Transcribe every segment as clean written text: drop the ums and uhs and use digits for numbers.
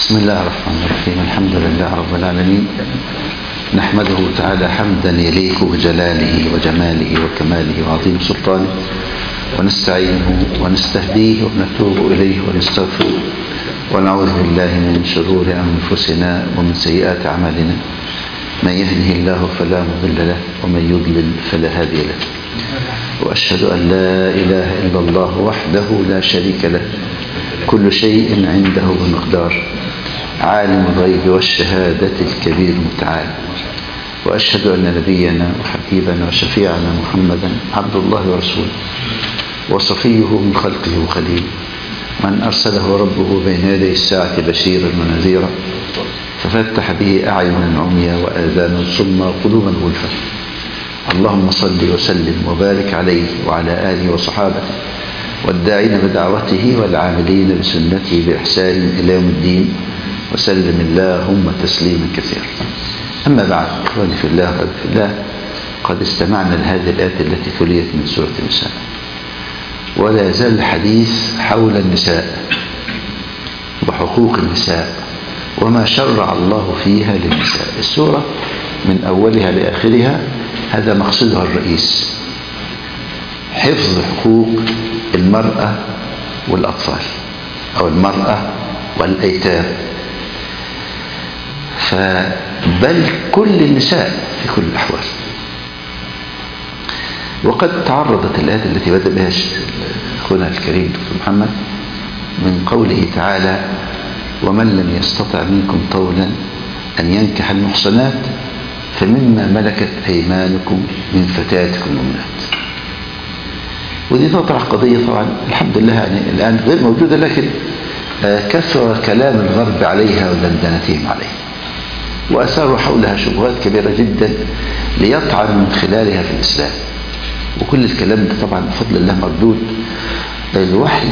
بسم الله الرحمن الرحيم. الحمد لله رب العالمين، نحمده تعالى حمدا يليق بجلاله وجماله وكماله وعظيم سلطانه، ونستعينه ونستهديه ونتوب إليه ونستغفره، ونعوذ بالله من شرور أنفسنا ومن سيئات أعمالنا. من يهده الله فلا مضل له، ومن يضلل فلا هادي له. وأشهد أن لا إله إلا الله وحده لا شريك له، كل شيء عنده بمقدار، عالم الغيب والشهادة الكبير المتعال. وأشهد أن نبينا وحبيبنا وشفيعنا محمدا عبد الله ورسوله، وصفيه من خلقه وخليله، من أرسله ربه بين يدي الساعة بشيرا ونذيرا، ففتح به أعينا عميا وآذانا صما وقلوبا غلفا. اللهم صل وسلم وبارك عليه وعلى آله وصحابته، والداعين بدعوته والعاملين بسنته بإحسان إلى يوم الدين، وسلم اللهم تسليما كثيرا. أما بعد، إخواني في الله وحبيبي في الله، قد استمعنا لهذه الآيات التي تليت من سورة النساء، ولا يزال الحديث حول النساء وحقوق النساء وما شرع الله فيها للنساء. السورة من أولها لآخرها هذا مقصدها الرئيس، حفظ حقوق المرأة والأطفال، أو المرأة والأيتام، بل كل النساء في كل الأحوال. وقد تعرضت الآيات التي بدأ بها أخونا الكريم دكتور محمد من قوله تعالى: ومن لم يستطع منكم طولا أن ينكح المحصنات فمما ملكت أيمانكم من فتياتكم المؤمنات. ودي تطرح قضية طبعا الحمد لله يعني الآن غير موجودة، لكن كثر كلام الغرب عليها ودندنتهم عليها، وأثاروا حولها شبهات كبيرة جدا ليطعن من خلالها في الإسلام. وكل الكلام ده طبعا بفضل الله مردود. الوحي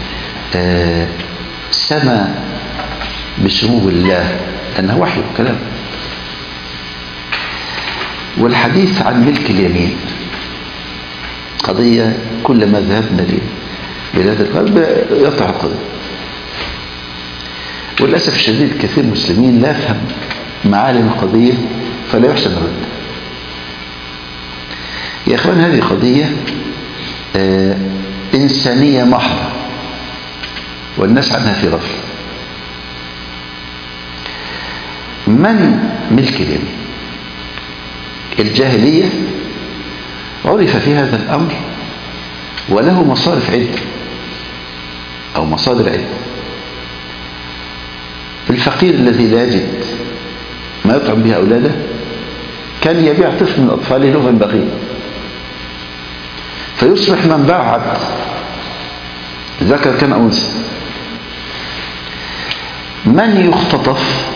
سمى بسمو الله أنه وحي وكلام. والحديث عن ملك اليمين قضية كلما ذهبنا لبلاد الغرب يطرح القضية، وللأسف الشديد كثير من المسلمين لا يفهم معالم القضية فلا يحسن الرد. يا أخوان، هذه قضية إنسانية محضة، والناس عنها في غفلة. من ملك اليمين؟ الجاهلية عرف في هذا الأمر وله مصارف عدة أو مصادر عدة. الفقير الذي لا يجد ما يطعم به أولاده كان يبيع طفل من أطفاله له بغيض، فيصبح من باع عبد، ذكر كان أو أنثى. من يختطف،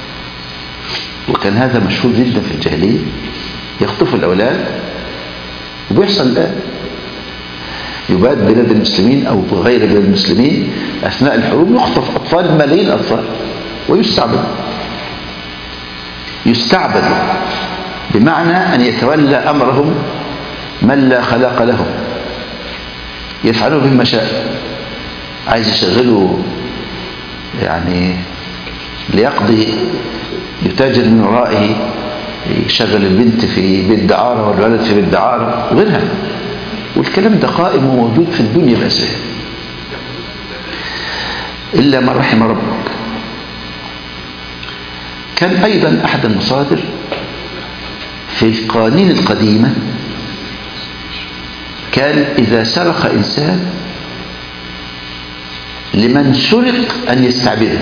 وكان هذا مشهور جدا في الجاهلية، يخطف الأولاد، وبيحصل الآن يباد بلاد المسلمين أو غير بلاد المسلمين أثناء الحروب يخطف أطفال، ملايين أطفال، يستعبد بمعنى أن يتولى أمرهم من لا خلاق لهم، يفعلوا بهم ما شاء. عايز يشغلوا يعني ليقضي، يتاجر من ورائه، يشغل البنت في بيت دعارة والولد في بيت دعارة وغيرها. والكلام ده قائم وموجود في الدنيا بأسرها إلا من رحم ربك. كان أيضا أحد المصادر في القوانين القديمة، كان إذا سرق إنسان لمن سرق أن يستعبده.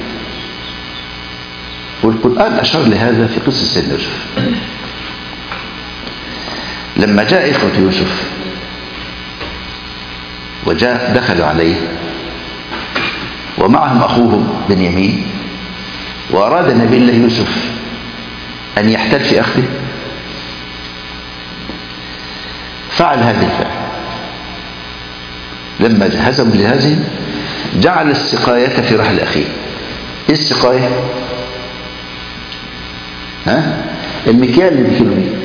والقرآن أشار لهذا في قصة سيدنا يوسف. لما جاء إخوة يوسف دخلوا عليه ومعهم أخوهم بنيامين، وأراد نبي الله يوسف أن يحتل في أخذه، فعل هذه الفعل. لما جهزهم لهذه جعل السقاية في رحل أخيه. إيه السقاية؟ المكيال اللي بيشيلوا بيه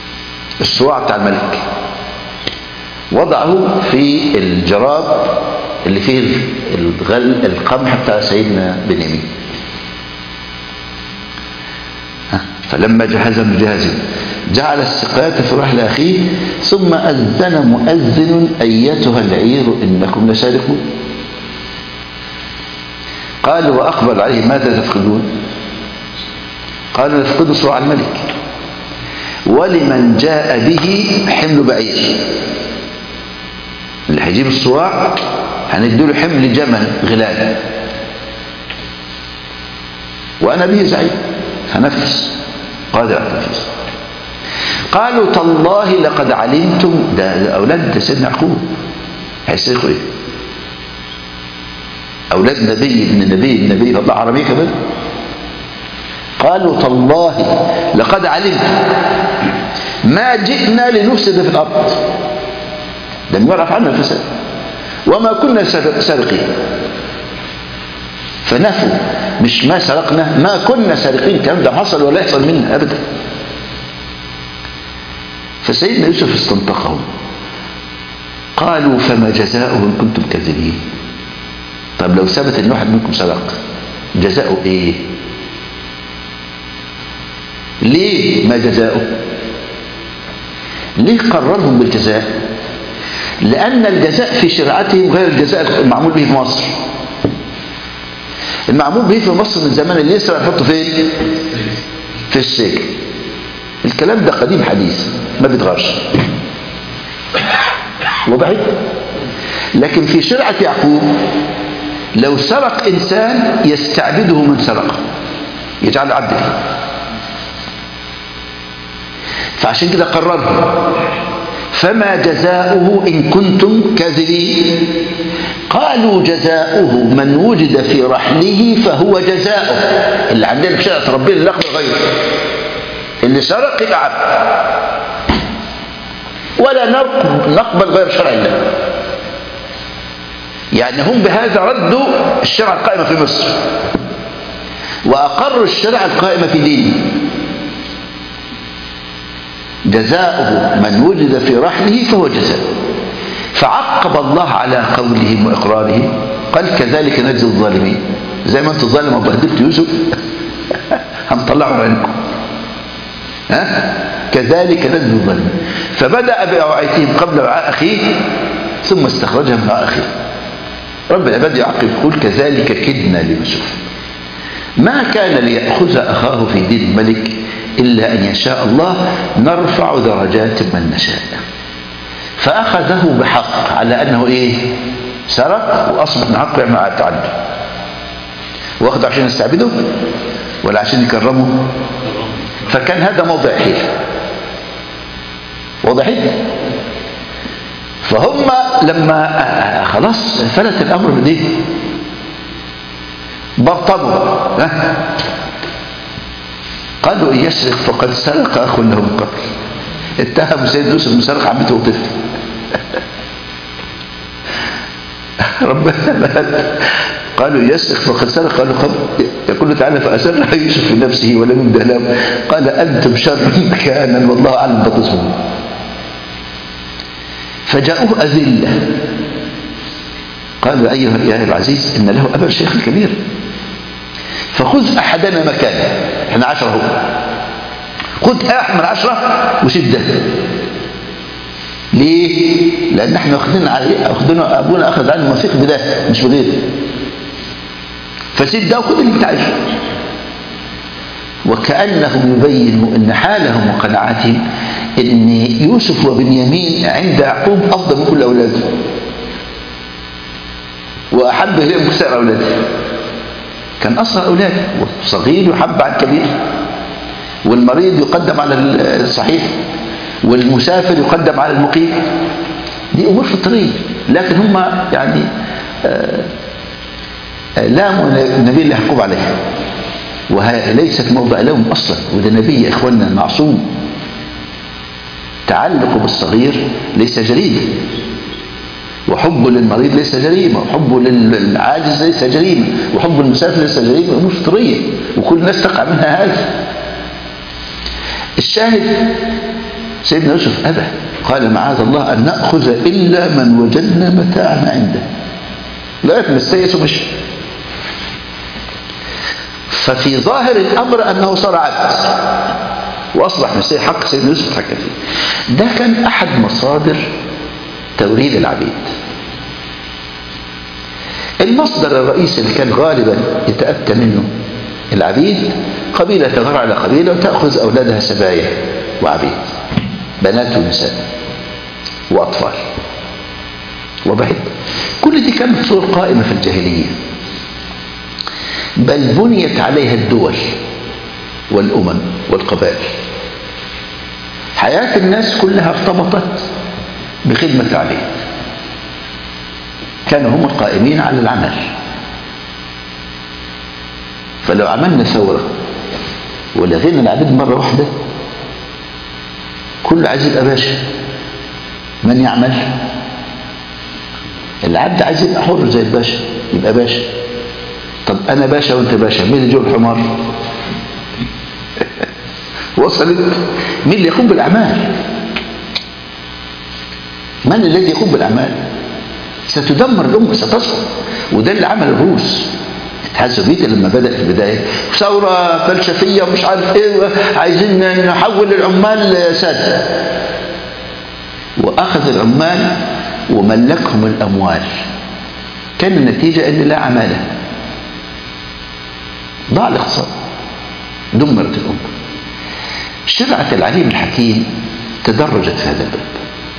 الصواع بتاع الملك، وضعه في الجراب اللي فيه القمح بتاع سيدنا بنيامين. فلما جهزهم جاهزا جعل السقاية في رحل أخيه ثم أذن مؤذن أيتها العير إنكم لسارقون. قال وأقبل عليه ماذا تفقدون؟ قال نفقد صواع الملك ولمن جاء به حمل بعير. اللي هيجيب الصواع هنديله حمل جمل غلال وأنا به زعيم هنفس قادر على التنفيذ. قالوا تالله لقد علمتم، ده أولاد سيدنا يعقوب هيسرقوا إيه؟ أولاد نبي ابن نبي الله عربي كمان. قالوا تالله لقد علمتم ما جئنا لنفسد في الأرض، لم يعرف عنا الفساد وما كنا سارقين. فنفوا، مش ما سرقنا، ما كنا سارقين، الكلام ده حصل ولا يحصل منا أبدا. فسيدنا يوسف استنطقهم. قالوا فما جزاؤه إن كنتم كاذبين. طب لو ثبت ان واحد منكم سرق جزاؤه ايه؟ ليه ما جزاؤه؟ ليه قررهم بالجزاء؟ لأن الجزاء في شريعتهم غير الجزاء المعمول به في مصر. المعمول به في مصر من زمان اللي يسرق نحطه فين؟ في السجن. الكلام ده قديم حديث ما بيتغيرش، وضعي. لكن في شريعة يعقوب لو سرق إنسان يستعبده من سرقه، يجعل عبده. فعشان كده قررهم فما جزاؤه إن كنتم كاذبين. قالوا جزاؤه من وجد في رحله فهو جزاؤه. اللي عندنا في شريعة ربنا لا يقبل غيره، اللي سرق يبقى عبد، ولا نقبل غير شرع الله. يعني هم بهذا ردوا الشرع القائمة في مصر وأقروا الشرع القائمة في دينه. جزاؤه من وجد في رحله فهو جزاء. فعقب الله على قولهم وإقرارهم قال كذلك نجزي الظالمين. زي ما انتم ظالم وبهدلت يوسف هنطلعه عنكم. كذلك نجزي الظالمين. فبدأ بأوعيتهم قبل وعاء أخيه ثم استخرجها من وعاء أخيه. رب العباد يعقب يقول كذلك كدنا ليوسف ما كان ليأخذ أخاه في دين الملك إلا أن يشاء الله نرفع درجات من نشاء. فأخذه بحق على أنه إيه؟ سرق وأصبح من حقه مع التعدي. وأخذ عشان يستعبده ولا عشان يكرمه؟ فكان هذا موضع حيل. واضح؟ فهم لما خلاص فلت الأمر من إيه؟ برطبوا. قالوا إن يسرق فقد سرق أخ له من قبل. اتهموا سيدنا يوسف بن سرق عمته وطفل. ربنا قالوا يسرق فقد سرق. قالوا يقول تعالى فأسرها يوسف في نفسه ولم يبده له قال أنتم شر مكانا والله أعلم ما تصفون. فجاءوه أذلة قالوا أيها العزيز إن له أبا الشيخ الكبير فخذ أحدنا مكانه. احنا 10 هو، خذ أحد من 10 وسده. ليه؟ لأن احنا أخذنا أبونا أخذ عنه موثيق بده مش بغيره. فسد ده وخذ اللي انت عايزه. وكأنهم يبينوا أن حالهم وقناعاتهم أن يوسف وبنيامين عند يعقوب أفضل من كل أولاده وأحب إليهم كسائر أولاده. كان أصغر أولاده والصغير يحب على الكبير، والمريض يقدم على الصحيح، والمسافر يقدم على المقيم. دي أمور فطرية، لكن هم يعني لاموا النبي اللي يحكم عليها، وليست موضع لهم أصلا. وده نبي يا إخواننا معصوم. تعلق بالصغير ليس جريمة، وحبه للمريض ليس جريمة، وحبه للعاجز ليس جريمة، وحب المسافر ليس جريمة. أمور فطرية وكل الناس تقع منها هذا. الشاهد سيدنا يوسف أبى، قال معاذ الله أن نأخذ إلا من وجدنا متاعنا عنده. لغايه ما استيأس ومشي. ففي ظاهر الامر انه صار عبد واصبح مسيح حق سيدنا يوسف اتحكم فيه. ده كان احد مصادر توريد العبيد. المصدر الرئيسي اللي كان غالبا يتأتى منه العبيد، قبيلة تغار على قبيلة وتأخذ أولادها سبايا وعبيد، بنات ونساء وأطفال وبهد. كل دي كانت صور قائمة في الجاهلية، بل بنيت عليها الدول والأمم والقبائل. حياة الناس كلها ارتبطت بخدمة العبيد، كانوا هم القائمين على العمل. فلو عملنا ثورة ولغينا العبيد مرة واحدة، كل عايز يبقى باشا. من يعمل؟ العبد عايز يبقى حر زي الباشا، يبقى باشا. طب أنا باشا وأنت باشا، مين اللي يجيب الحمار؟ وصلت؟ مين اللي يقوم بالأعمال؟ من الذي يقوم بالأعمال؟ ستدمر الأمة، ستصل. وده اللي عمل الروس. الاتحاد السوفيتي لما بدأ في البداية ثورة فلسفية ومش عارف ايه، عايزين نحول العمال سادة، وأخذ العمال وملكهم الأموال. كان النتيجة أن لا عمالة، ضاع الاقتصاد، دمرت الأمة. شرعة العليم الحكيم تدرجت في هذا الباب.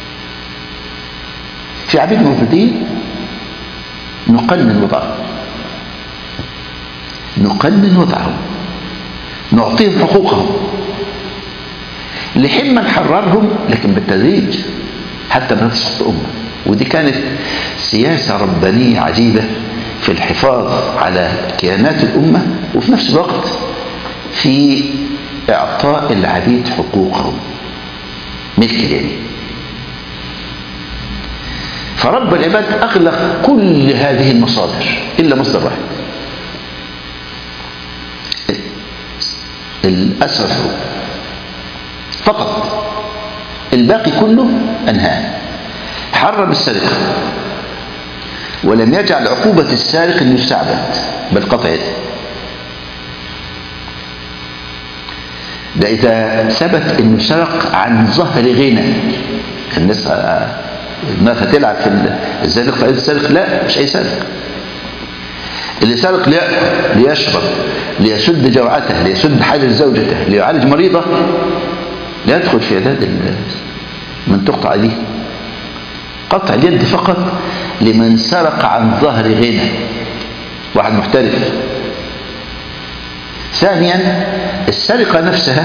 في عبيد موجودين نقنن وضعهم، نقنن وضعهم، نعطيهم حقوقهم لحين ما نحررهم، لكن بالتدريج حتى ما تسقط الأمة. ودي كانت سياسة ربانية عجيبة في الحفاظ على كيانات الأمة، وفي نفس الوقت في إعطاء العبيد حقوقهم ملك اليمين. فرب العباد أغلق كل هذه المصادر إلا مصدر واحد، الأسر الحروب فقط. الباقي كله أنهاه. حرم السرقة ولم يجعل عقوبة السارق أن يستعبد، بل قطع يده. ده إذا ثبت أنه سرق عن ظهر غنى. الناس هتلعب في ازاي نقطع يد السارق؟ لا، مش أي سارق. اللي سرق ليشرب، ليسد جوعته، ليسد حاجة زوجته، ليعالج مريضة، لا يدخل في عداد من تقطع يده. قطع اليد فقط لمن سرق عن ظهر غنى، واحد محترف. ثانيا، السرقة نفسها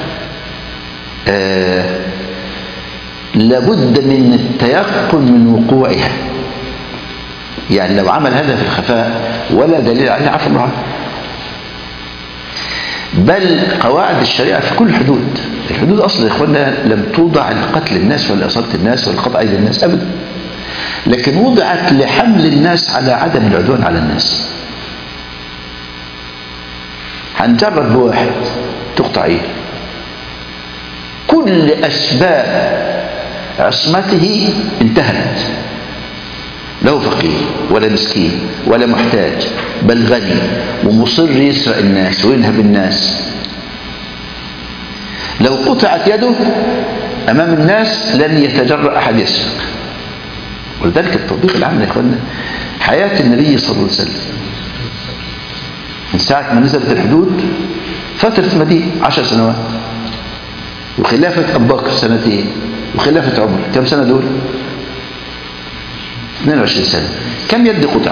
لابد من التيقن من وقوعها. يعني لو عمل هذا في الخفاء ولا دليل عليه، عفى الله عنه. بل قواعد الشريعة في كل حدود. الحدود أصلا يا إخواننا لم توضع لقتل الناس ولا إصابة الناس ولا قطع أيدي الناس أبدا، لكن وضعت لحمل الناس على عدم العدوان على الناس. هنجرب بواحد تقطع ايه، كل أسباب عصمته انتهت. لا فقير ولا مسكين ولا محتاج، بل غني ومصر يسرق الناس وينهب الناس. لو قطعت يده أمام الناس لن يتجرأ أحد يسرق. ولذلك التطبيق العام يا إخوانا، حياة النبي صلى الله عليه وسلم من ساعة ما نزلت الحدود، فترة مدينة 10 سنوات، وخلافة أبو بكر 2 سنين، وخلافة عمر كم سنة دول؟ 22 سنة. كم يد قطع؟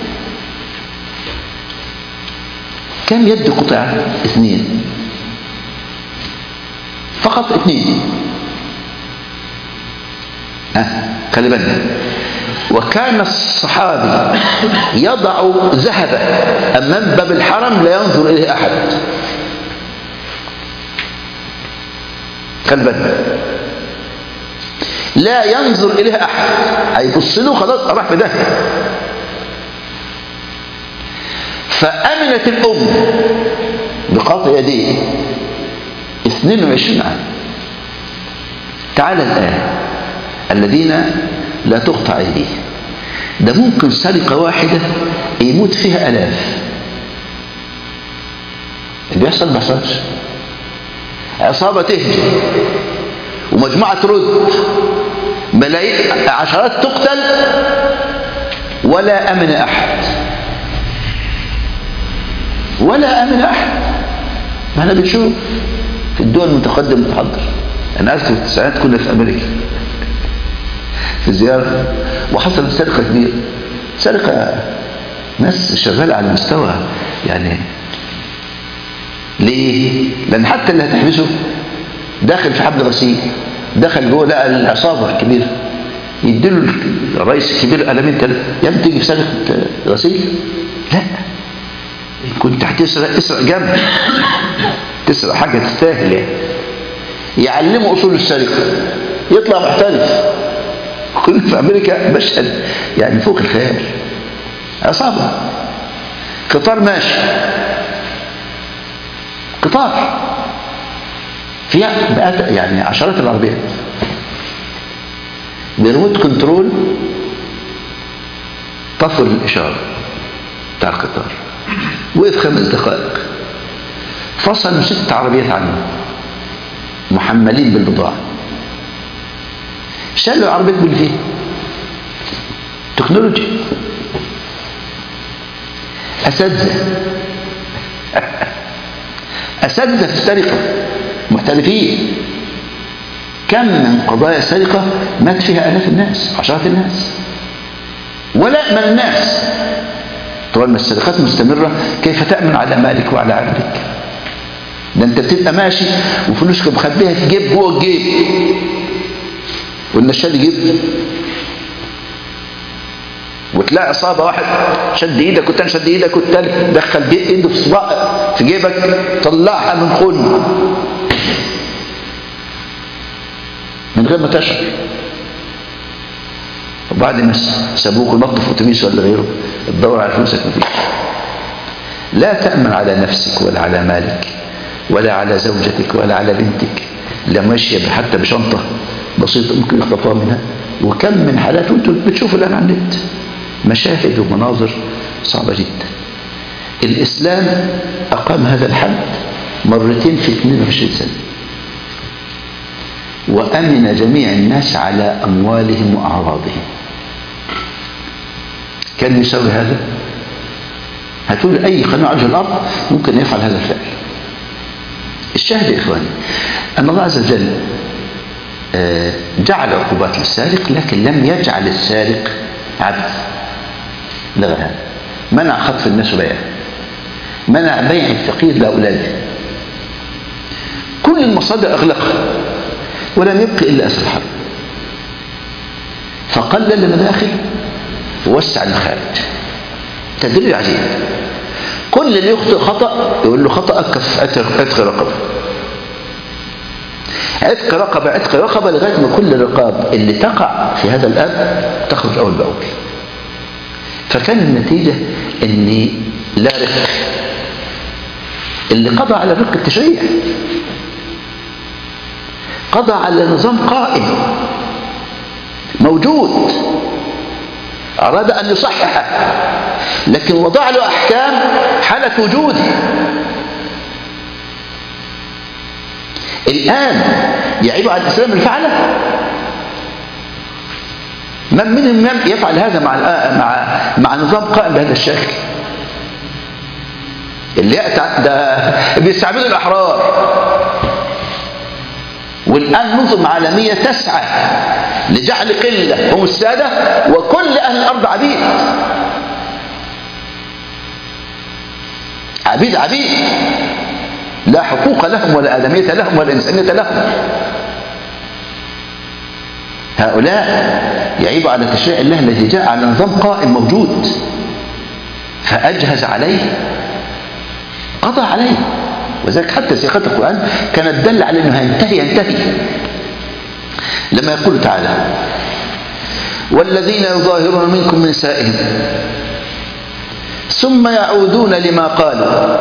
كم يد قطع؟ 2 فقط، 2. خلي بالنا. وكان الصحابي يضع ذهبا أمام باب الحرم لا ينظر إليه أحد. خلي بالنا، لا ينظر إليه أحد، هيبص له خلاص راح في داهية. فأمنت الأم بقطع يديه 22 عام. تعال الآن الذين لا تقطع أيديه، ده ممكن سرقة واحدة يموت فيها آلاف. اللي بيحصل ما بيحصلش. عصابة تهجم ومجموعة ترد، ملايين عشرات تقتل ولا أمن أحد، ولا أمن أحد. ما احنا بنشوف في الدول المتقدمة المتحضرة. أنا أذكر في التسعينات كنا في أمريكا في زيارة، وحصلت سرقة كبيرة، سرقة ناس شغالة على مستوى يعني. ليه؟ لأن حتى اللي هتحبسه داخل في حبل غسيل، دخل جوه لقى العصابة الكبيرة، يديله الرئيس الكبير قلمين ثلاثة، يا ابني تيجي في سرقة غسيل؟ لا، كنت هتسرق اسرق جنب، تسرق حاجة تستاهل يعني. يعلموا أصول السرقة، يطلع محترف. كنا في أمريكا مشهد يعني فوق الخيال. عصابة، قطار ماشي، قطار فيها بقى يعني عشرات العربيات، بريموت كنترول طفوا الإشارة بتاع القطار، وقف 5 دقائق، فصلوا 6 عربيات عنه محملين بالبضاعة، شالوا العربيات باللي فيها. تكنولوجيا. أساتذة في السرقة محترفين. كم من قضايا سرقة مات فيها آلاف الناس، عشرات الناس، ولا أمن الناس. طبعا ما السرقات مستمرة، كيف تأمن على مالك وعلى عبدك؟ ده انت بتبقى ماشي وفلوسك مخبيها في جيب جوه الجيب، والنشال يجيب، وتلاقي عصابة واحد شد ايدك والتاني شد ايدك والتالت دخل ايده في صباع في جيبك، طلعها من خن من غير ما تشعر. وبعد ما سابوك ونطوا في اتوبيس ولا غيره، تدور على فلوسك مفيش. لا تأمن على نفسك ولا على مالك ولا على زوجتك ولا على بنتك، لا ماشية حتى بشنطة بسيطة ممكن يخطفوها منها. وكم من حالات وانتم بتشوفوا الآن على النت مشاهد ومناظر صعبة جدا. الإسلام أقام هذا الحد مرتين في 22 سنة، وأمن جميع الناس على أموالهم وأعراضهم. كان يسوي هذا؟ هتقول أي قانون على وجه الأرض ممكن يفعل هذا الفعل. الشاهد يا إخواني أن الله عز وجل جعل عقوبات للسارق، لكن لم يجعل السارق عبد. لغى هذا، منع خطف الناس وبيعه، منع بيع الفقير لأولاده، كل المصادر أغلقها، ولم يبقى إلا أسر الحرب. فقلل المداخل ووسع المخارج. تدريب عجيب. كل اللي يخطئ خطأ يقول له خطأك عتق رقبة، عتق رقبة، عتق رقبة، لغاية ما كل الرقاب اللي تقع في هذا الأب تخرج أول بأول. فكان النتيجة أن لا رق، اللي قضى على الرق التشريع، قضى على نظام قائم موجود، أراد أن يصححه، لكن وضع له أحكام حالة وجوده. الآن يعيب على الإسلام الفعلة؟ من منهم يفعل هذا مع نظام قائم بهذا الشكل؟ اللي ده بيستعبدوا الأحرار. والآن نظم عالمية تسعى لجعل قلة هم السادة وكل أهل الأرض عبيد. عبيد عبيد، لا حقوق لهم ولا آدمية لهم ولا إنسانية لهم. هؤلاء يعيب على تشريع الله الذي جاء على نظام قائم موجود، فأجهز عليه، قضى عليه. وذلك حتى سياقات القرآن كانت دل على أنه ينتهي لما يقول تعالى والذين يظاهرون منكم من نسائهم ثم يعودون لما قالوا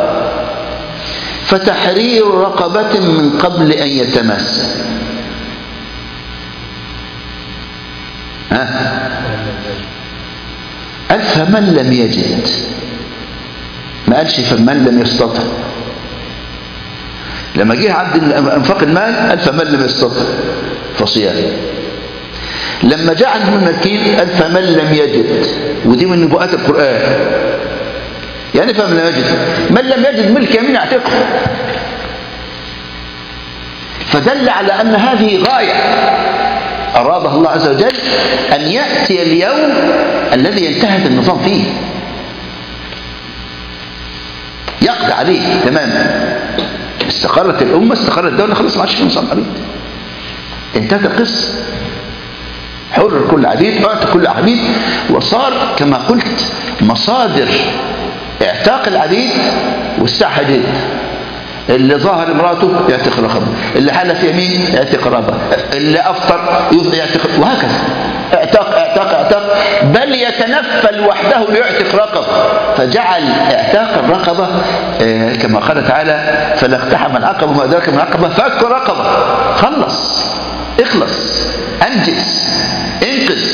فتحرير رقبة من قبل أن يتماسا. قال فمن لم يجد، ما قالش فمن لم يستطع. لما جه عند انفاق المال قال فمن لم يستطع فصيام. لما جاء عند المسكين قال فمن لم يجد، ودي من نبوءات القرآن. يعني فمن لم يجد، من لم يجد ملك يمين يعتقه. فدل على أن هذه غاية أرادها الله عز وجل، أن يأتي اليوم الذي ينتهي النظام فيه، يقضي عليه تماما. استقرت الأمة، استقرت الدولة، خلاص ما عادش في نظام عبيد، انتهت القصة. حر كل عبيد، اعتق كل عبيد، وصار كما قلت مصادر اعتاق العبيد والساعة حديد. اللي ظاهر امراته يعتق رقبه، اللي حلف يمين يعتق رقبه، اللي افطر يعتق، وهكذا اعتاق اعتاق اعتاق، بل يتنفل وحده ليعتق رقبه. فجعل اعتاق الرقبه كما قال تعالى فلا اقتحم العقبه وما ادراك ما العقبه فك رقبه. خلص، اخلص، انجز، انقذ.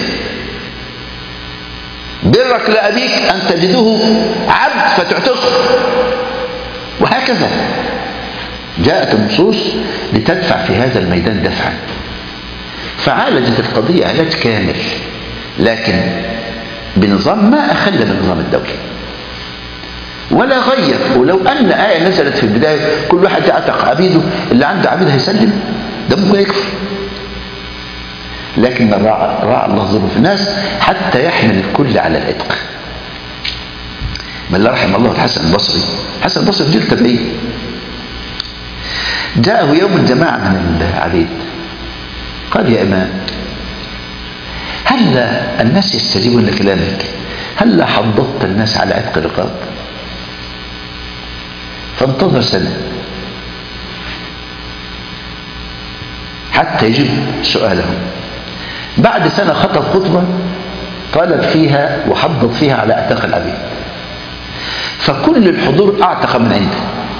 برك لأبيك أن تجده عبد فتعتقه، وهكذا جاءت النصوص لتدفع في هذا الميدان دفعا. فعالجت القضية علاج كامل، لكن بنظام ما أخل بالنظام الدولي ولا غير. ولو أن آية نزلت في البداية كل واحد يعتق عبيده، اللي عنده عبيد هيسلم، ده ممكن يكفر. لكن راعى الله ظروف الناس حتى يحمل الكل على العتق. من الله رحم الله الحسن البصري. الحسن البصري في جيل تابعين. جاءه يوم جماعة من العبيد، قال يا إمام، هل الناس يستجيبون لكلامك؟ هل حضضت الناس على عتق الرقاب؟ فانتظر سنة حتى يجيب سؤالهم. بعد سنة خطب خطبة طالب فيها وحضض فيها على اعتاق العبيد، فكل الحضور اعتق من عنده.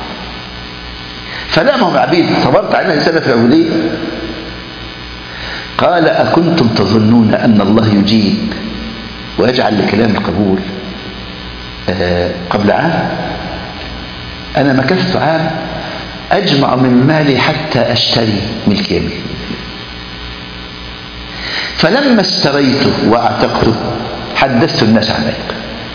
فلامهم العبيد، صبرت علينا سنة في العبودية؟ قال أكنتم تظنون أن الله يجيب ويجعل لكلام القبول قبل عام؟ أنا مكثت عام أجمع من مالي حتى أشتري ملك يمين، فلما اشتريته واعتقته حدثت الناس عن ذلك.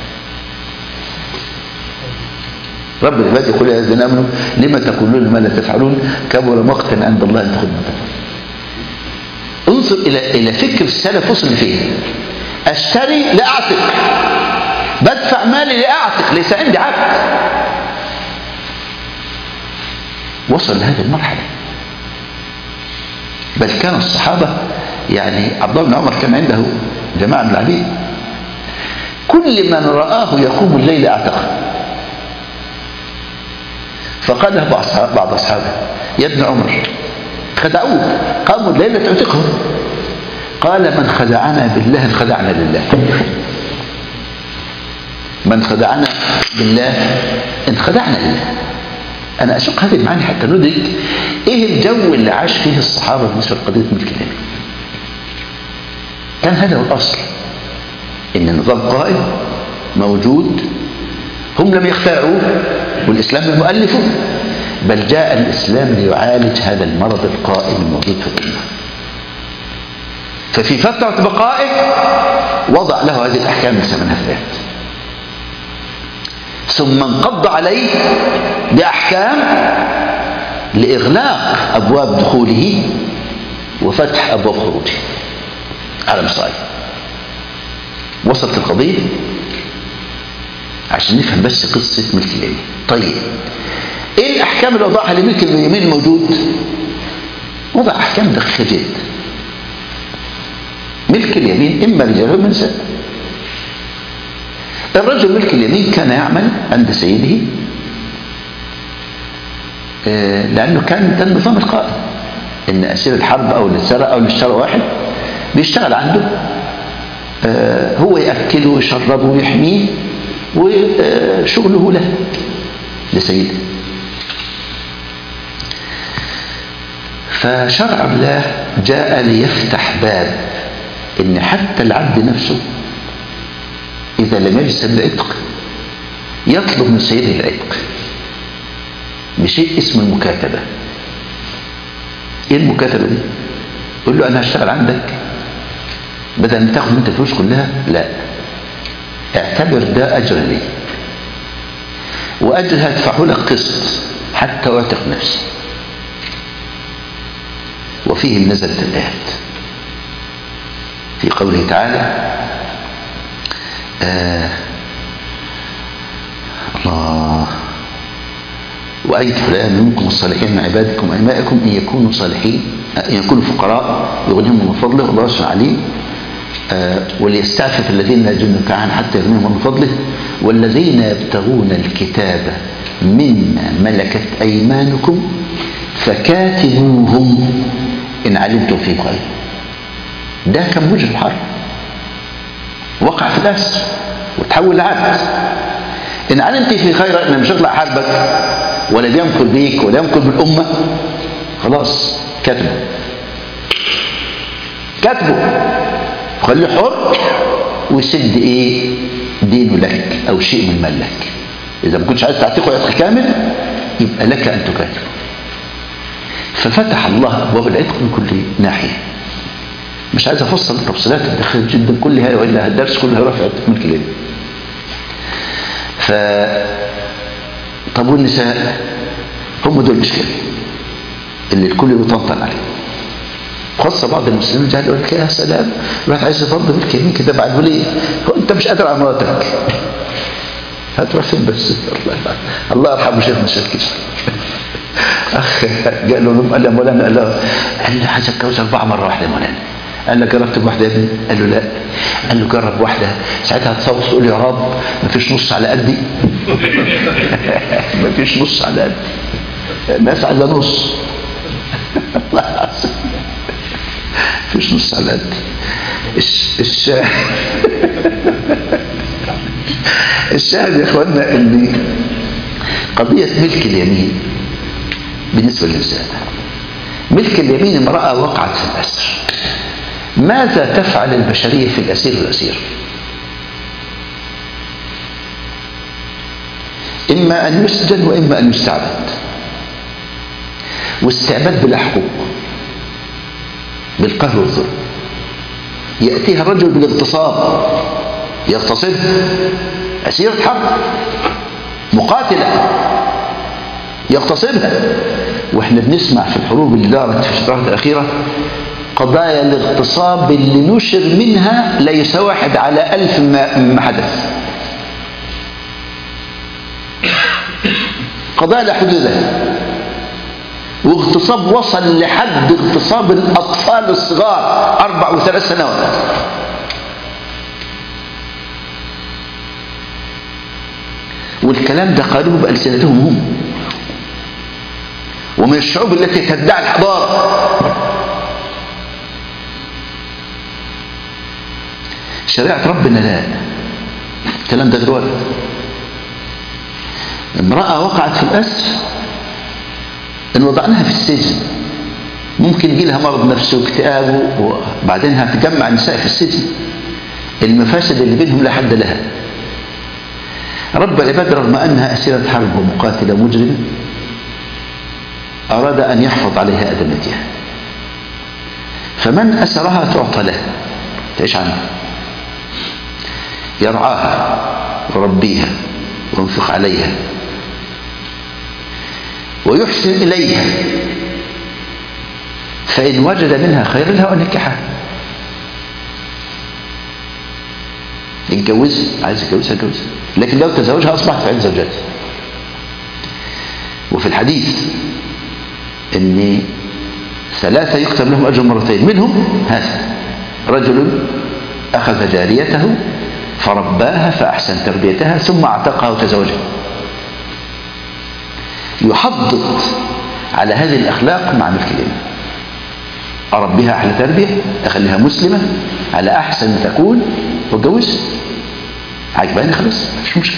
رب العباد يقول يا الذين امنوا لما تقولون ما لا تفعلون كبر مقتا عند الله ان تقولوا ما تفعلون. انظر الى فكر السلف وصل فيه. اشتري لاعتق، بدفع مالي لاعتق، ليس عندي عبد. وصل لهذه المرحله. بل كان الصحابه، يعني عبد الله بن عمر كان عنده جماعة من العبيد، كل من رآه يقوم الليل اعتقه. فقال له بعض أصحابه يا ابن عمر خدعوه، قاموا الليل تعتقهم. قال من خدعنا بالله خدعنا لله. من خدعنا بالله ان خدعنا لله. أنا أشق هذه المعاني حتى ندرك إيه الجو اللي عاش فيه الصحابة بالنسبة لقضية ملك اليمين. كان هذا هو الأصل، إن النظام قائم موجود، هم لم يخترعوه والإسلام لم يؤلفه، بل جاء الإسلام ليعالج هذا المرض القائم الموجود في الأمة. ففي فترة بقائه وضع له هذه الأحكام لثمنها في الآيات، ثم انقض عليه بأحكام لإغلاق أبواب دخوله وفتح أبواب خروجه على مصراعي. وصلت القضية عشان نفهم بس قصة ملك اليمين. طيب ايه الأحكام اللي وضعها لملك اليمين الموجود؟ وضع أحكام دقيقة جدا. ملك اليمين إما رجال وإما نساء. الرجل ملك اليمين كان يعمل عند سيده، لأنه كان ده النظام القائم، إن أسير الحرب أو اللي اتسرق أو اللي اشترى واحد بيشتغل عنده، هو يأكله ويشربه ويحميه وشغله له لسيده. فشرع الله جاء ليفتح باب إن حتى العبد نفسه إذا لم يجد سبيل العتق يطلب من سيده العتق بشيء اسمه المكاتبة. إيه المكاتبة دي؟ يقول له أنا هشتغل عندك بدل ما تاخد أنت الفلوس كلها، لا، اعتبر ده أجر لي، وأجر هدفعه لك قسط حتى أعتق نفسي. وفيه نزلت الآيات في قوله تعالى الله وأنكحوا الأيام منكم الصالحين من عبادكم وإمائكم إن يكونوا صالحين إن يكونوا فقراء يغنيهم من فضله والله واسع عليم. وليستعفف الذين لا يجدون نكاحا حتى يغنيهم من فضله والذين يبتغون الكتاب مما ملكت أيمانكم فكاتبوهم إن علمتم فيهم خير. ده كان مجرم حرب وقع في الأسر وتحول لعبد. إن علمت في خير إن مش هيطلع حربك ولا بيمكر بيك ولا يمكر بالأمة، خلاص كاتبه خليه حر ويسد ايه دينه لك او شيء من مالك. اذا ما كنتش عايز تعتقه عتق كامل يبقى لك ان تكاتبه. ففتح الله ابواب العتق من كل ناحيه. مش عايز افصل التفصيلات الدقيقه جدا كلها والا الدرس كله هيروح في عتق ملك اليمين. طب والنساء هم دول المشكله اللي الكل بيطنطن عليه، خاصة بعض المسلمين جاء يقول لك يا سلام الواحد عايز يفضل ملك يمين كده بعد وليه هو انت مش قادر على مراتك هتروح فين بس. الله يرحمه شيخنا الشيخ كده اخ قال له قال له يا مولانا قال له عايز اتجوز 4 مرة واحدة يا مولانا. قال له جربت بواحدة يا ابني؟ قال له لا. قال له جرب واحدة ساعتها هتصوت تقول يا رب مفيش نص على قدي مفيش نص على قدي الناس عايزة نص الله العظيم مفيش نص على قدي. الشاهد يا اخوانا ان قضية ملك اليمين بالنسبة للنساء، ملك اليمين امرأة وقعت في الأسر، ماذا تفعل البشرية في الأسير والأسير؟ إما أن يسجن وإما أن يستعبد، واستعباد بلا حقوق بالقهر والظلم. يأتيها الرجل بالاغتصاب يغتصبها، أسيرة حرب مقاتلة يغتصبها. واحنا بنسمع في الحروب اللي دارت في الفترات الأخيرة قضايا الاغتصاب اللي نشر منها لا يساوي 1 على 1000 ما حدث. قضايا لا حدود لها، واغتصاب وصل لحد اغتصاب الأطفال الصغار 4 و3 سنوات. والكلام ده قالوه بألسنتهم هم ومن الشعوب التي تدعي الحضارة. شريعة ربنا لا، الكلام ده غير وارد. امرأة وقعت في الأسر إن وضعناها في السجن ممكن يجي لها مرض نفسي واكتئاب وبعدين هتجمع النساء في السجن، المفاسد اللي بينهم لا حد لها. رب العباد رغم أنها أسيرة حرب ومقاتلة مجرمة أراد أن يحفظ عليها أدمتها، فمن أسرها تعطى له تعيش عنها، يرعاها ويربيها وينفق عليها ويحسن إليها، فإن وجد منها خير لها أن ينكحها. يتجوزها، عايز يتجوزها يتجوزها، لكن لو تزوجها أصبحت في عين زوجاته. وفي الحديث إن 3 يكتب لهم أجر مرتين، منهم هذا رجل أخذ جاريته فرباها فأحسن تربيتها ثم اعتقها وتزوجها. يحضض على هذه الأخلاق مع ملك اليمين. أربيها أحلى تربية، أخليها مسلمة على أحسن ما تكون واتجوزها. عجباني خلاص مفيش مشكلة،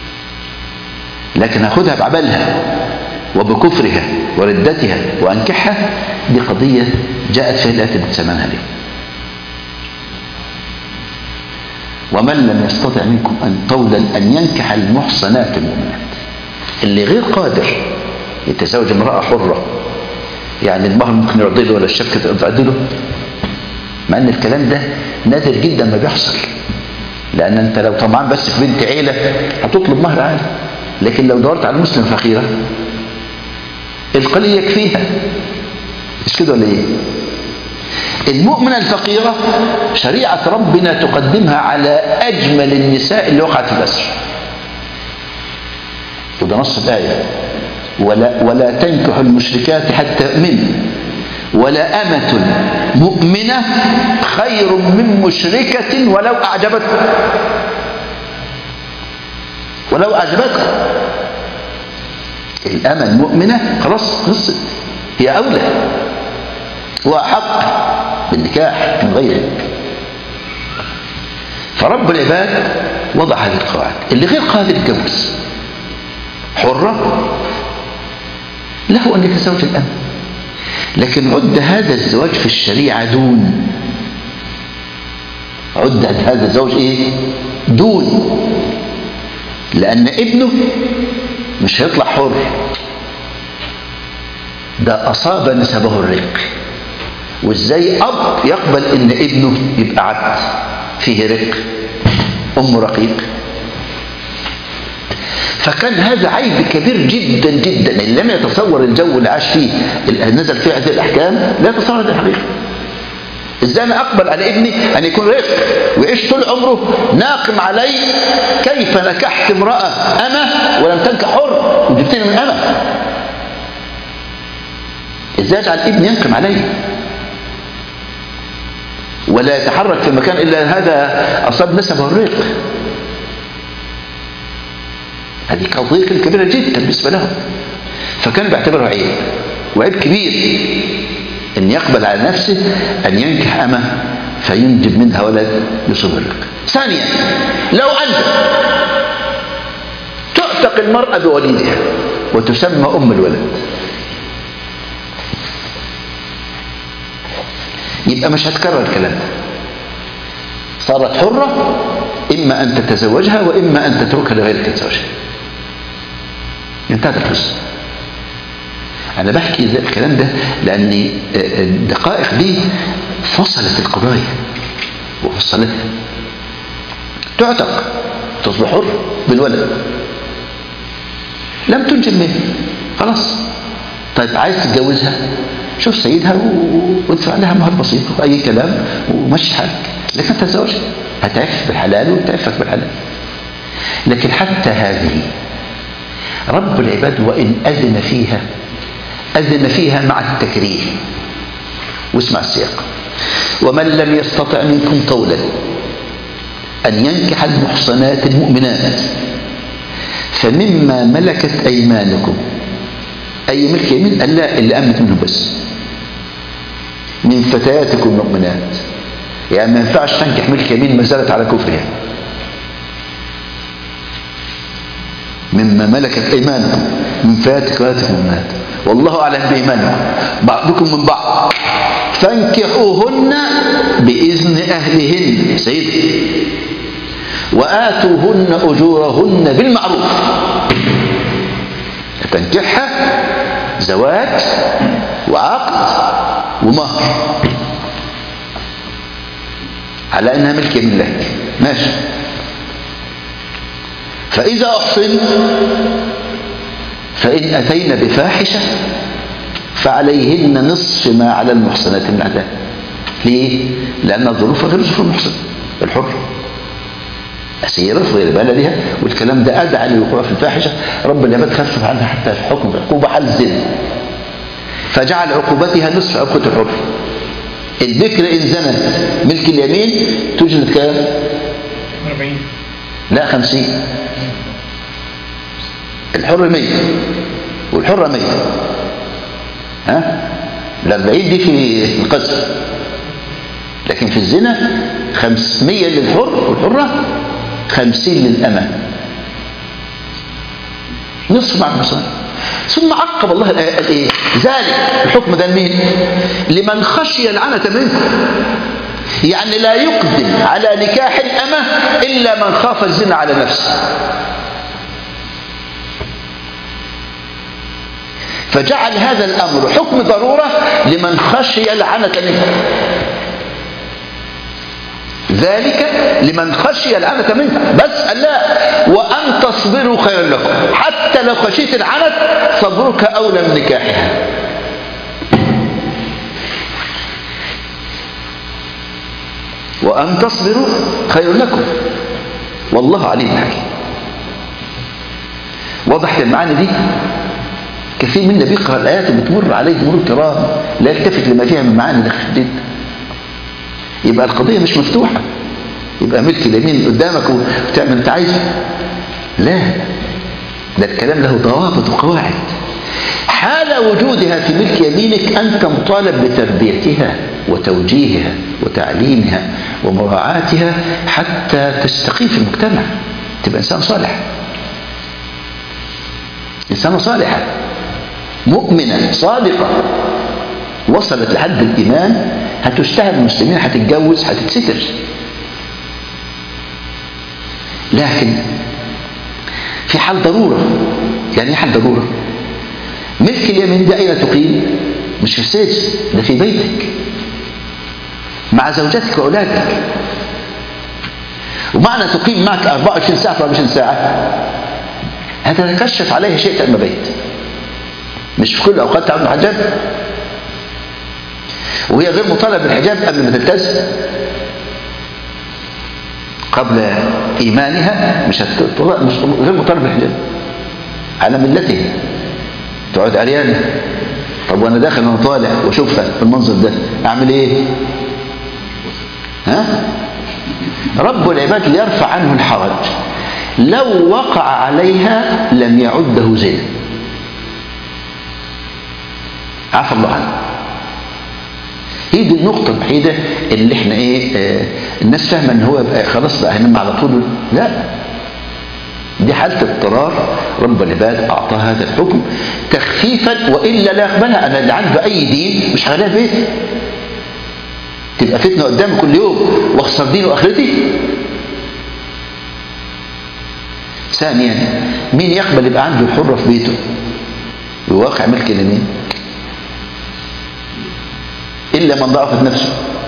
لكن أخذها بعملها وبكفرها وردتها وأنكحها، دي قضية جاءت فيها الآيات اللي بتسمعنها ليه. ومن لم يستطع منكم طولا أن ينكح المحصنات المؤمنات. اللي غير قادر يتزوج امرأة حرة، يعني المهر ممكن يعضله ولا الشبكة تعضله، مع ان الكلام ده نادر جدا ما بيحصل، لان انت لو طمعان بس في بنت عيلة هتطلب مهر عالي، لكن لو دورت على مسلم فقيرة القليل يكفيها، مش كده ولا ايه؟ المؤمنة الفقيرة شريعة ربنا تقدمها على أجمل النساء اللي وقعت في الأسر، وده نص الآية: ولا تنكحوا المشركات حتى يؤمنوا ولا أمة مؤمنة خير من مشركة ولو أعجبتكم. ولو أعجبتكم الأمة المؤمنة خلاص خلصت، هي أولى وأحق بالنكاح من غيره. فرب العباد وضع هذه القواعد. اللي غير قادر يتجوز حرة له أن يتزوج الأمة، لكن عد هذا الزواج في الشريعة دون، عد هذا الزواج إيه؟ دون، لأن ابنه مش هيطلع حر، ده أصاب نسبه الرق. وإزاي أب يقبل إن ابنه يبقى عبد فيه رق، أم رقيق؟ فكان هذا عيب كبير جدا جدا، اللي لم يتصور الجو اللي عاش فيه نزل فيه هذه الأحكام لا يتصور هذه الحقيقة. إزاي أنا أقبل على ابني أن يكون رق ويعيش طول عمره ناقم علي كيف نكحت امرأة أمة ولم تنكح حر وجبتني من أمة؟ إزاي أجعل ابني ينقم علي ولا يتحرك في مكان إلا هذا أصاب نسبه الرق؟ هذه قضية كبيرة جدا بالنسبة لهم، فكان بيعتبره عيب، وعيب كبير أن يقبل على نفسه أن ينكح أمة فينجب منها ولد يصيب الرق. ثانيا، لو أنت تعتق المرأة بوليدها وتسمى أم الولد، يبقى مش هتكرر الكلام ده، صارت حرة، إما أن تتزوجها وإما أن تتركها لغيرك تتزوجها، انتهت القصة. أنا بحكي الكلام ده لأن الدقائق دي فصلت القضايا وفصلتها. تعتق تصبح حر بالولد، لم تنجب منه خلاص. طيب عايز تتجوزها، شوف سيدها وادفع لها مهر بسيط وأي كلام ومشي حالك، لكن تتزوجها هتعف بالحلال وتعفك بالحلال. لكن حتى هذه رب العباد وإن أذن فيها مع التكريه. واسمع السياق: ومن لم يستطع منكم طولا أن ينكح المحصنات المؤمنات فمما ملكت أيمانكم. أي ملك يمين؟ قال لا، اللي أمنت منهم بس، من فتياتكم المؤمنات. يعني ما ينفعش تنكح ملك يمين ما زالت على كفرها. مما ملكت أيمانكم من فتياتكم المؤمنات والله أعلم بإيمانكم بعضكم من بعض فانكحوهن بإذن أهلهن سيدي وآتوهن أجورهن بالمعروف. تنكحها زواج وعقد ومهر على أنها ملك يمين لك، ماشي. فإذا أحصن فإن أتينا بفاحشة فعليهن نصف ما على المحصنات من العذاب. ليه؟ لأن الظروف غير ظروف المحصن الحر، أسيرة في غير بلدها، والكلام ده أدعى للوقوع في الفاحشة. رب العباد خفف عنها حتى الحكم بعقوبة حال الزنا، فجعل عقوبتها نصف عقوبة الحر. البكر إن زنت ملك اليمين تجلد كام؟ 40. لا 50. الحر 100 والحرة 100. ها؟ ال40 دي في القذف، لكن في الزنا 500 للحر والحرة 50 للأمة، نصف مع المصاري. ثم عقب الله الآية قال إيه؟ ذلك الحكم ده لمين؟ لمن خشي العنة منكم. يعني لا يقدم على نكاح الأمة إلا من خاف الزنا على نفسه. فجعل هذا الأمر حكم ضرورة لمن خشي العنة منه، ذلك لمن خشي العنة منه. بس لا، وأن تصبروا خير لكم، حتى لو خشيت العنة صبرك أولى من نكاحها. وأن تصبروا خير لكم والله عليم حكيم. وضحت المعاني دي؟ كثير منا بيقرأ الآيات بتمر عليه مرور كرام، لا يلتفت لما فيها من معاني داخل جدا. يبقى القضية مش مفتوحة، يبقى ملك اليمين قدامك وتعمل انت عايزه. لا، ده الكلام له ضوابط وقواعد. حال وجودها في ملك يمينك أنت مطالب بتربيتها وتوجيهها وتعليمها ومراعاتها حتى تستقيم في المجتمع، تبقى إنسان صالح، إنسانة صالحة مؤمنة صادقة وصلت لحد الإيمان، هتشتهر المسلمين، هتتجوز، هتتستر. لكن في حال ضرورة. يعني ايه حال ضرورة؟ ملك اليمين ده أين تقيم؟ مش في السجن، ده في بيتك مع زوجتك وأولادك. ومعنى تقيم معك 24 ساعة في 24 ساعة هذا يكشف عليه شيء تأم بيت، مش في كل أوقات تعمل حجاب، وهي غير مطالب بالحجاب قبل ما تلتزم. قبل إيمانها مش غير مطالب بالحجاب على ملته، تقعد عريانة. طب وأنا داخل وأنا طالع وأشوفها في المنظر ده أعمل إيه؟ ها؟ رب العباد ليرفع عنه الحرج، لو وقع عليها لم يعده زنا، عفى الله عنه. هي دي النقطة الوحيدة اللي احنا الناس فاهمة ان هو بقى خلاص بقى هنم على طول. لا، دي حالة اضطرار رب العباد اعطاه هذا الحكم تخفيفا، والا لا يقبلها. انا اللي عنده اي دين مش هخليها في بيتي، تبقى فتنة قدامي كل يوم واخسر ديني واخرتي. ثانيا، مين يقبل يبقى عنده الحرة في بيته بواقع ملك اليمين إلا من ضعفت نفسه؟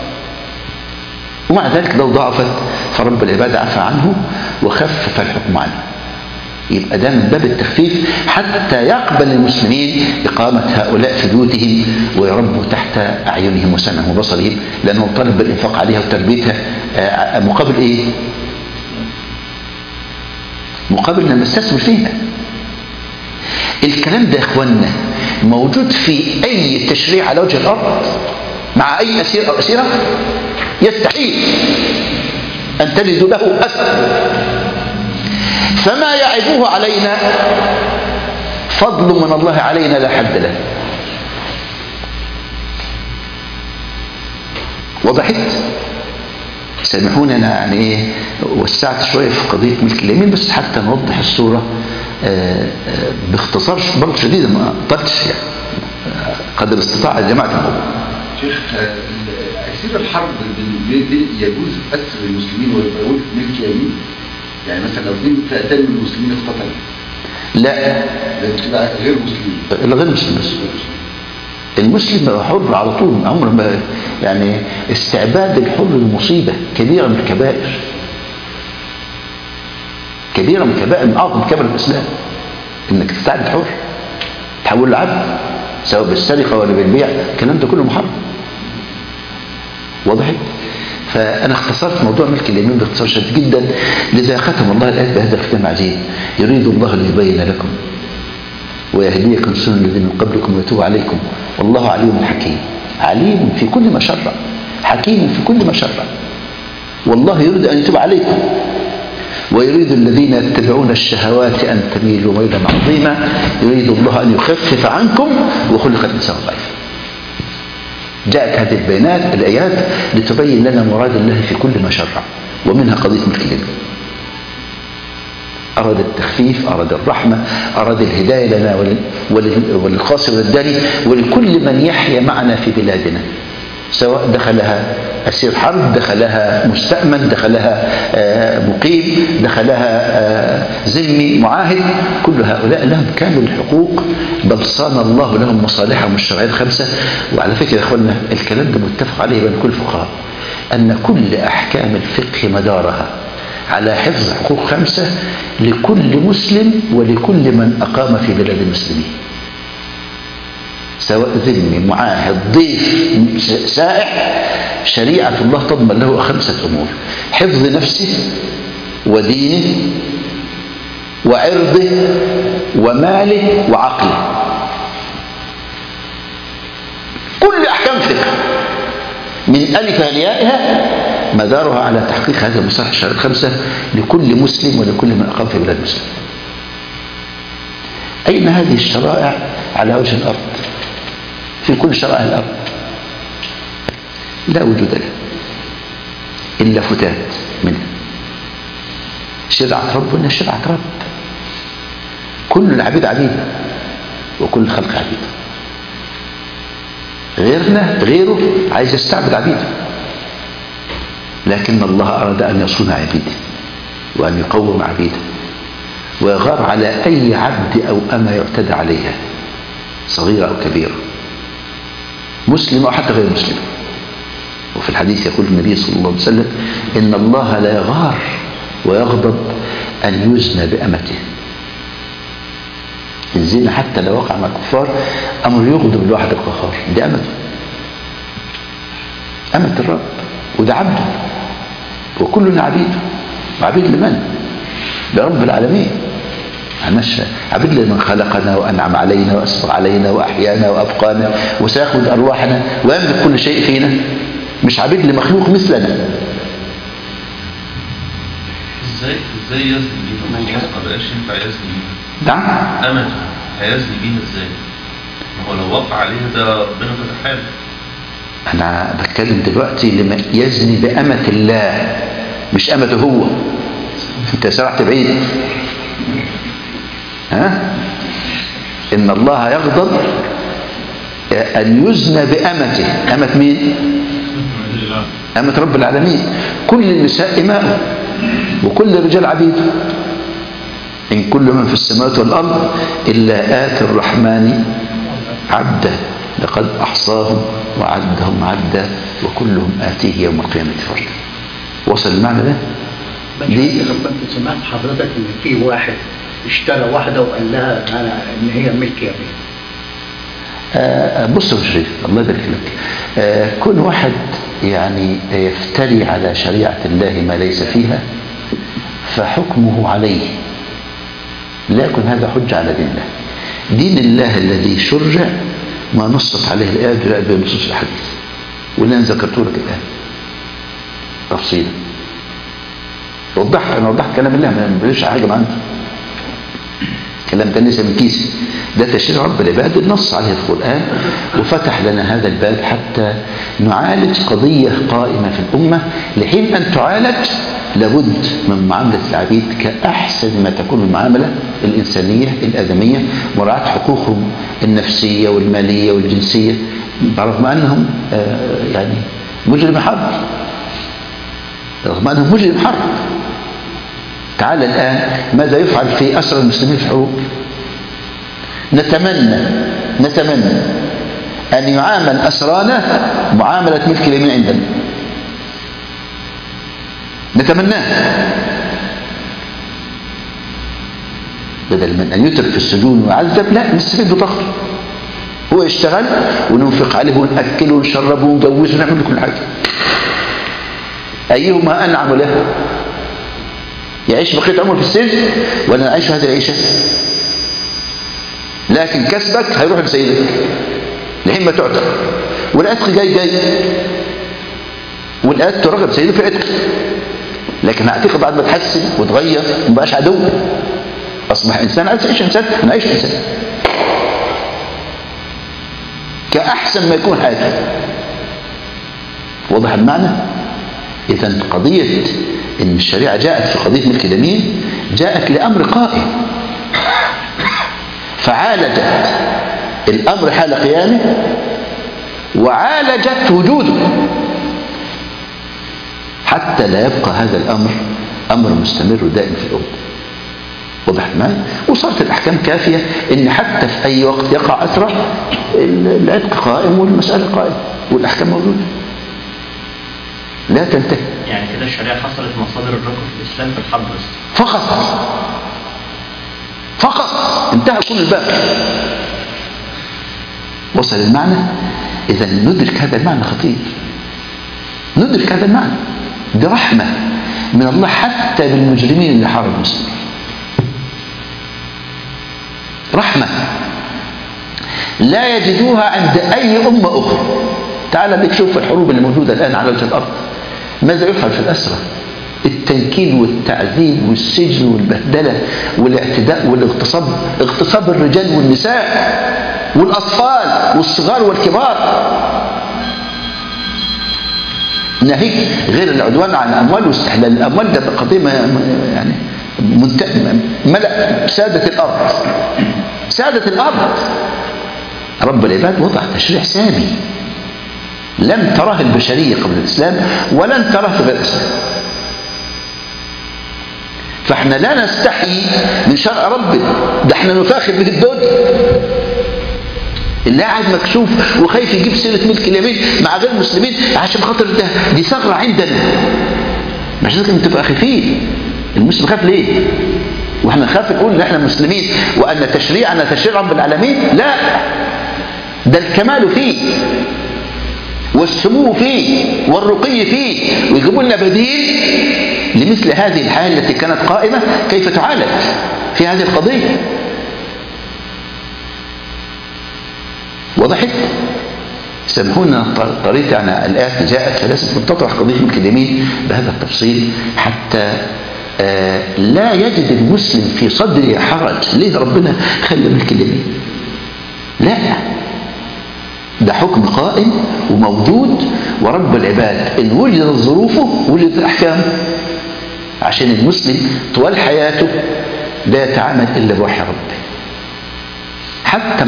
ومع ذلك لو ضعفت فرب العباد عفى عنه وخفف الحكم عنه. يبقى ده من باب التخفيف حتى يقبل المسلمين إقامة هؤلاء في بيوتهم ويربوا تحت أعينهم وسمعهم وبصرهم، لأنه طالب بالإنفاق عليها وتربيتها مقابل إيه؟ مقابل أن نستثمر فيها. الكلام ده يا إخواننا موجود في أي تشريع على وجه الأرض مع أي أسير أو أسيرة؟ يستحيل أن تجد له أثر. فما يعيبه علينا فضل من الله علينا لا حد له. وضحت؟ سامحوني أنا يعني وسعت شوية في قضية ملك اليمين بس حتى نوضح الصورة باختصار برضه شديد، ما طلتش يعني قدر الاستطاعة يا جماعة الموضوع. شيخ، أسير الحرب يجوز أسر المسلمين ويبقى ملك يمين؟ يعني مثلا لو اثنين فئتان من المسلمين اقتتلوا لا، لازم تبقى غير مسلمين. غير مسلم بس. المسلم حر على طول، عمره ما يعني استعباد الحر مصيبة كبيرة من الكبائر، كبيرة من كبائر، من أعظم كبائر الإسلام إنك تستعبد حر، تحول لعبد سواء بالسرقة ولا بالبيع، الكلام ده كله محرم. واضح؟ فأنا اختصرت موضوع ملك اليمين باختصار شديد جدا، لذا ختم الله الآية بهذا الختام عزيز: يريد الله ليبين لكم ويهديكم سنن الذين من قبلكم ويتوب عليكم والله عليم حكيم. عليم في كل ما شرع، حكيم في كل ما شرع. والله يريد أن يتوب عليكم ويريد الذين يتبعون الشهوات أن تميلوا ميلا عظيما. يريد الله أن يخفف عنكم وخلق الإنسان ضعيفا. جاءت هذه البيانات الآيات لتبين لنا مراد الله في كل ما شرع، ومنها قضية ملك اليمين. أراد التخفيف، أراد الرحمة، أراد الهداية لنا وللخاص والداني ولكل من يحيا معنا في بلادنا، سواء دخلها أسير حرب، دخلها مستأمن، دخلها مقيم، دخلها ذمي معاهد، كل هؤلاء لهم كامل الحقوق، بل صان الله لهم مصالحهم الشرعية الخمسة. وعلى فكرة يا أخوانا الكلام ده متفق عليه بين كل الفقهاء، أن كل أحكام الفقه مدارها على حفظ حقوق خمسة لكل مسلم ولكل من أقام في بلاد المسلمين، سواء ذمي، معاهد، ضيف، سائح. شريعة الله تضمن له 5 أمور: حفظ نفسه ودينه وعرضه وماله وعقله. كل أحكام فقه من ألفها ليائها مدارها على تحقيق هذه المصالح الشرعية ال5 لكل مسلم ولكل من أقام في بلاد المسلمين. أين هذه الشرائع على وجه الأرض؟ في كل شرائع الأرض لا وجود لها إلا فتات منها. شرعة رب وإنها شرعة رب، كل العبيد عبيد وكل الخلق عبيد. غيره عايز يستعبد عبيده، لكن الله أراد أن يصون عبيده وأن يقوم عبيده ويغار على أي عبد أو أما يعتدى عليها، صغيرة أو كبيرة، مسلم أو حتى غير مسلم. وفي الحديث يقول النبي صلى الله عليه وسلم: إن الله لا يغار ويغضب أن يزنى بأمته. الزنا حتى لو وقع مع الكفار أمر يغضب الواحد القهار، دي أمته، أمة الرب، وده عبده، وكلنا عبيده. عبيد لمن؟ لرب العالمين. مش عبيد لمن خلقنا وأنعم علينا وأسبغ علينا وأحيانا وأبقانا وسيأخذ أرواحنا ويملك كل شيء فينا. مش عبيد لمخلوق مثلنا. ازاي يزني بيها؟ خلاص ما بقاش ينفع يزني بيها. نعم. أمته هيزني بيها ازاي؟ ما هو لو وقع عليها ده ربنا فتح حاله. أنا بتكلم دلوقتي لما يزني بأمة الله مش أمته هو. أنت سرحت بعيد. ها؟ إن الله يغضب أن يزنى بأمته. أمة مين؟ أمة رب العالمين. كل النساء إماء وكل الرجال عبيد. إن كل من في السماوات والأرض إلا آتي الرحمن عبدا لقد أحصاهم وعدهم عدا وكلهم آتيه يوم القيامة فردا. وصل المعنى ده؟ ليه؟ لما سمعت حضرتك إن في واحد اشترى واحدة وقال لها إن هي ملك يا بيه. بص يا شريف الله يبارك لك، كل واحد يعني يفتري على شريعة الله ما ليس فيها فحكمه عليه، لا يكن هذا حجة على دين الله. دين الله الذي شرع ما نصت عليه الآيات بنصوص الحديث، واللي أنا ذكرته لك الآن تفصيلا. أنا وضحت كلام الله، ما بليش حاجة معانا، كلام ده ليس من كيسي، ده تشريع رب العباد النص عليه القرآن، وفتح لنا هذا الباب حتى نعالج قضية قائمة في الأمة. لحين أن تعالج لابد من معاملة العبيد كأحسن ما تكون المعاملة الإنسانية الآدمية، مراعاة حقوقهم النفسية والمالية والجنسية، رغم أنهم يعني مجرم حرب، رغم أنهم مجرم حرب. تعال الآن ماذا يفعل في أسرى المسلمين في الحروب؟ نتمنى أن يعامل أسرانا معاملة ملك اليمين عندنا، نتمناه، بدل من أن يترك في السجون ويعذب، لا نستفيد بطاقته، هو يشتغل وننفق عليه ونأكله ونشربه ونجوزه ونعمل كل حاجة. أيهما أنعم له؟ يعيش بقية عمره في السجن ولا نعيش هذه العيشة؟ لكن كسبك هيروح لسيدك لحين ما تعتق، والعتق جاي والآن ترغب سيده في عتق، لكن هعتقد بعد ما تحسن وتغير مبقاش عدو، أصبح إنسان عايز يعيش إنسان، أنا عايش إنسان كأحسن ما يكون حياته. واضح المعنى؟ إذن قضية إن الشريعة جاءت في قضية ملك اليمين جاءت لأمر قائم، فعالجت الأمر حال قيامه وعالجت وجوده. حتى لا يبقى هذا الأمر أمر مستمر دائم في الأمة. واضح معي؟ وصارت الأحكام كافية إن حتى في أي وقت يقع أسرى العتق قائم والمسألة قائمة والأحكام موجودة لا تنتهي. يعني كده الشريعة حصلت مصادر الركب في الإسلام في الحرب بس فقط انتهى كل الباب. وصل المعنى؟ إذا ندرك هذا المعنى خطير، ندرك هذا المعنى. دي رحمة من الله حتى بالمجرمين اللي حاربوا المسلمين، رحمة لا يجدوها عند أي أمة أخرى. تعال بك شوف الحروب اللي موجودة الآن على وجه الأرض، ماذا يفعل في الأسرى؟ التنكيل والتعذيب والسجن والبهدلة والاعتداء والاغتصاب، اغتصاب الرجال والنساء والأطفال والصغار والكبار، ناهيك غير العدوان على الأموال واستحلال الأموال. ده قضية يعني ملأ سادة الأرض. رب العباد وضع تشريع سامي لم تراه البشرية قبل الإسلام ولن تراه في غير الإسلام. فاحنا لا نستحي من شرع ربنا، ده احنا نفاخر به الدنيا. اللي قاعد مكشوف وخايف يجيب سيرة ملك اليمين مع غير المسلمين عشان خاطر ده دي ثغرة عندنا. مش لازم تبقى خايفين. المسلم خاف ليه؟ واحنا نخاف نقول ان احنا مسلمين وان تشريعنا تشريع رب العالمين؟ لا، ده الكمال فيه والسمو فيه والرقي فيه، ويجيبوا لنا بديل لمثل هذه الحالة التي كانت قائمة كيف تعالج في هذه القضية. وضحت؟ سامحونا طريقة يعني الآيات جاءت فلازم تطرح قضية ملك اليمين بهذا التفصيل حتى لا يجد المسلم في صدره حرج. ليه ربنا خلى ملك اليمين؟ لا، ده حكم قائم وموجود، ورب العباد إن وجدت ظروفه وجدت أحكامه، عشان المسلم طوال حياته لا يتعامل إلا بوحي ربه حتى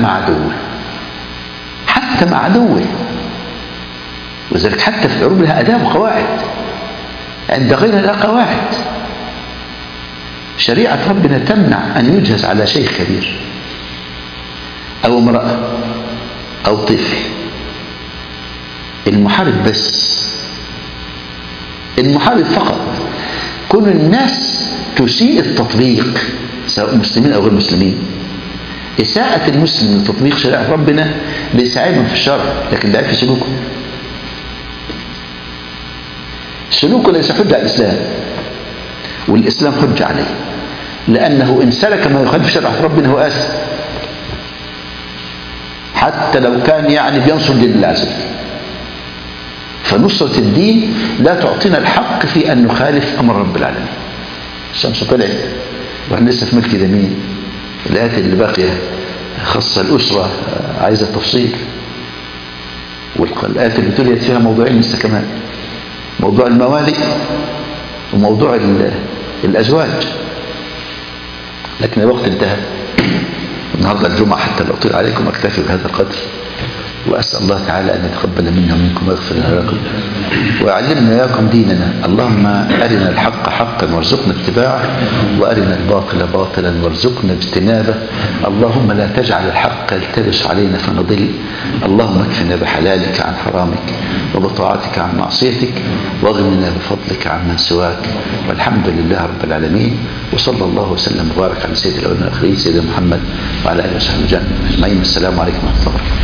مع عدوه. وذلك حتى في الحروب لها أداب وقواعد، عند غيرها لها قواعد. شريعة ربنا تمنع أن يجهز على شيخ كبير أو امرأة أو طفل. المحارب بس، المحارب فقط. كل الناس تسيء التطبيق سواء مسلمين أو غير مسلمين. إساءة المسلم لتطبيق شريعة ربنا بيساعدهم في الشرع، لكن ده في سلوكه. سلوكه ليس حجة على الإسلام، والإسلام حجة عليه، لأنه إن سلك ما يخالف شريعة ربنا هو آثم، حتى لو كان يعني بينصر دين الله عز وجل. فنصرة الدين لا تعطينا الحق في أن نخالف أمر رب العالمين. الشمس طلعت وإحنا لسه في ملك اليمين. الآيات اللي باقية خاصة الأسرة عايزة تفصيل، والآيات اللي تليت فيها موضوعين لسه كمان، موضوع الموالي وموضوع الأزواج. لكن الوقت انتهى النهارده الجمعة، حتى لو أطيل عليكم أكتفي بهذا القدر، وأسأل الله تعالى أن يتقبل منا ومنكم ويغفر لنا لكم ويعلمنا إياكم ديننا. اللهم أرنا الحق حقا وارزقنا اتباعه، وأرنا الباطل باطلا وارزقنا اجتنابه. اللهم لا تجعل الحق يلتبس علينا فنضل. اللهم اكفنا بحلالك عن حرامك وبطاعتك عن معصيتك، واغننا بفضلك عن من سواك. والحمد لله رب العالمين، وصلى الله وسلم وبارك على سيد الأولين والآخرين سيدنا محمد وعلى آله وصحبه أجمعين. السلام عليكم ورحمة الله وبركاته.